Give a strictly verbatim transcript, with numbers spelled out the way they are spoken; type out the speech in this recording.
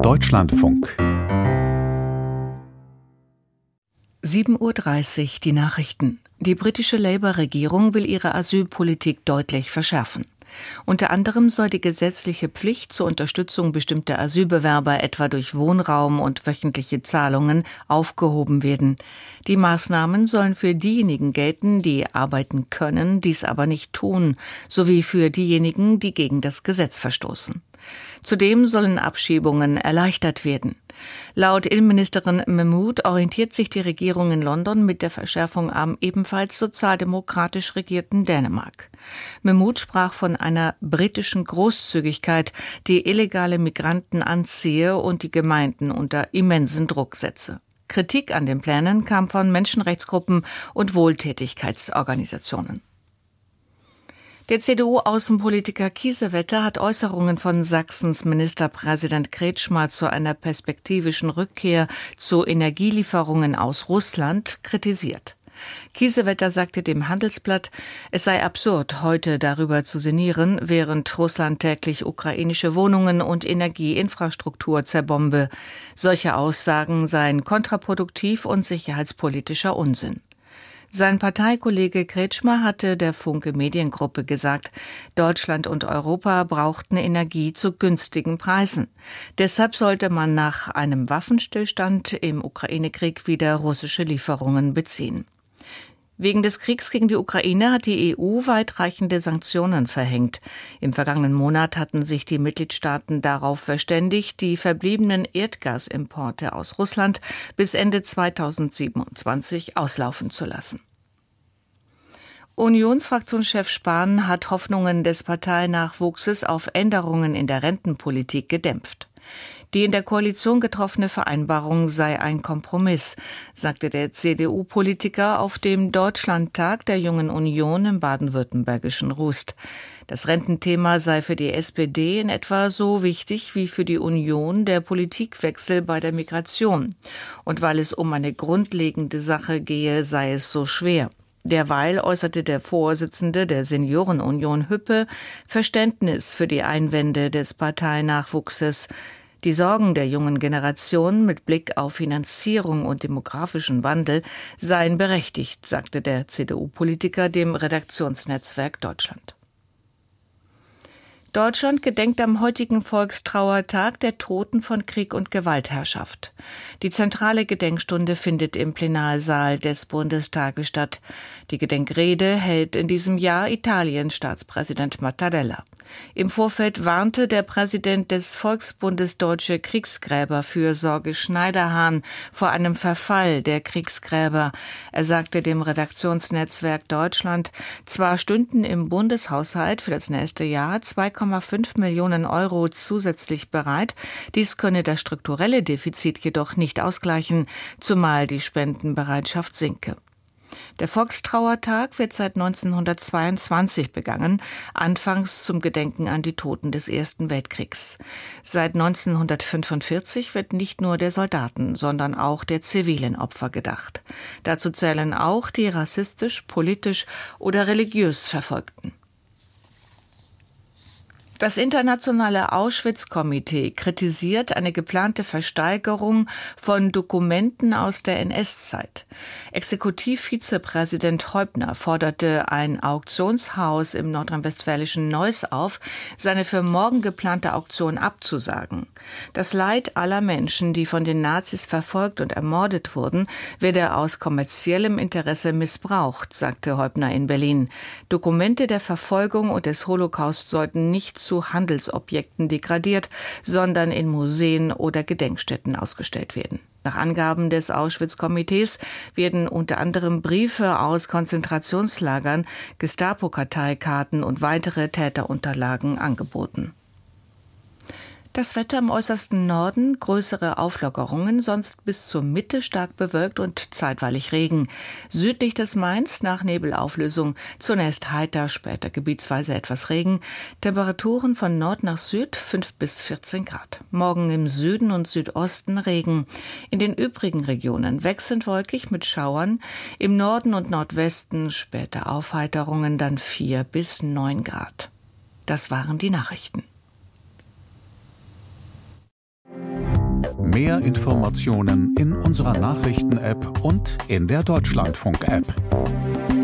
Deutschlandfunk. sieben Uhr dreißig, die Nachrichten. Die britische Labour-Regierung will ihre Asylpolitik deutlich verschärfen. Unter anderem soll die gesetzliche Pflicht zur Unterstützung bestimmter Asylbewerber etwa durch Wohnraum und wöchentliche Zahlungen aufgehoben werden. Die Maßnahmen sollen für diejenigen gelten, die arbeiten können, dies aber nicht tun, sowie für diejenigen, die gegen das Gesetz verstoßen. Zudem sollen Abschiebungen erleichtert werden. Laut Innenministerin Mahmood orientiert sich die Regierung in London mit der Verschärfung am ebenfalls sozialdemokratisch regierten Dänemark. Mahmood sprach von einer britischen Großzügigkeit, die illegale Migranten anziehe und die Gemeinden unter immensen Druck setze. Kritik an den Plänen kam von Menschenrechtsgruppen und Wohltätigkeitsorganisationen. Der C D U-Außenpolitiker Kiesewetter hat Äußerungen von Sachsens Ministerpräsident Kretschmer zu einer perspektivischen Rückkehr zu Energielieferungen aus Russland kritisiert. Kiesewetter sagte dem Handelsblatt, es sei absurd, heute darüber zu sinnieren, während Russland täglich ukrainische Wohnungen und Energieinfrastruktur zerbombe. Solche Aussagen seien kontraproduktiv und sicherheitspolitischer Unsinn. Sein Parteikollege Kretschmer hatte der Funke Mediengruppe gesagt, Deutschland und Europa brauchten Energie zu günstigen Preisen. Deshalb sollte man nach einem Waffenstillstand im Ukraine-Krieg wieder russische Lieferungen beziehen. Wegen des Kriegs gegen die Ukraine hat die E U weitreichende Sanktionen verhängt. Im vergangenen Monat hatten sich die Mitgliedstaaten darauf verständigt, die verbliebenen Erdgasimporte aus Russland bis Ende zweitausendsiebenundzwanzig auslaufen zu lassen. Unionsfraktionschef Spahn hat Hoffnungen des Parteinachwuchses auf Änderungen in der Rentenpolitik gedämpft. Die in der Koalition getroffene Vereinbarung sei ein Kompromiss, sagte der C D U-Politiker auf dem Deutschlandtag der Jungen Union im baden-württembergischen Rust. Das Rententhema sei für die S P D in etwa so wichtig wie für die Union der Politikwechsel bei der Migration. Und weil es um eine grundlegende Sache gehe, sei es so schwer. Derweil äußerte der Vorsitzende der Seniorenunion Hüppe Verständnis für die Einwände des Parteinachwuchses. Die Sorgen der jungen Generation mit Blick auf Finanzierung und demografischen Wandel seien berechtigt, sagte der C D U-Politiker dem Redaktionsnetzwerk Deutschland. Deutschland gedenkt am heutigen Volkstrauertag der Toten von Krieg und Gewaltherrschaft. Die zentrale Gedenkstunde findet im Plenarsaal des Bundestages statt. Die Gedenkrede hält in diesem Jahr Italiens Staatspräsident Mattarella. Im Vorfeld warnte der Präsident des Volksbundes Deutsche Kriegsgräberfürsorge Schneiderhahn vor einem Verfall der Kriegsgräber. Er sagte dem Redaktionsnetzwerk Deutschland, zwar stünden im Bundeshaushalt für das nächste Jahr zwei Komma fünf Millionen Euro zusätzlich bereit. Dies könne das strukturelle Defizit jedoch nicht ausgleichen, zumal die Spendenbereitschaft sinke. Der Volkstrauertag wird seit neunzehnhundertzweiundzwanzig begangen, anfangs zum Gedenken an die Toten des Ersten Weltkriegs. Seit neunzehnhundertfünfundvierzig wird nicht nur der Soldaten, sondern auch der zivilen Opfer gedacht. Dazu zählen auch die rassistisch, politisch oder religiös Verfolgten. Das internationale Auschwitz-Komitee kritisiert eine geplante Versteigerung von Dokumenten aus der N S-Zeit. Exekutivvizepräsident Häupner forderte ein Auktionshaus im nordrhein-westfälischen Neuss auf, seine für morgen geplante Auktion abzusagen. Das Leid aller Menschen, die von den Nazis verfolgt und ermordet wurden, werde aus kommerziellem Interesse missbraucht, sagte Häupner in Berlin. Dokumente der Verfolgung und des Holocaust sollten nicht zu zu Handelsobjekten degradiert, sondern in Museen oder Gedenkstätten ausgestellt werden. Nach Angaben des Auschwitz-Komitees werden unter anderem Briefe aus Konzentrationslagern, Gestapo-Karteikarten und weitere Täterunterlagen angeboten. Das Wetter im äußersten Norden, größere Auflockerungen, sonst bis zur Mitte stark bewölkt und zeitweilig Regen. Südlich des Mains nach Nebelauflösung zunächst heiter, später gebietsweise etwas Regen. Temperaturen von Nord nach Süd fünf bis vierzehn Grad. Morgen im Süden und Südosten Regen. In den übrigen Regionen wechselnd wolkig mit Schauern. Im Norden und Nordwesten später Aufheiterungen, dann vier bis neun Grad. Das waren die Nachrichten. Mehr Informationen in unserer Nachrichten-App und in der Deutschlandfunk-App.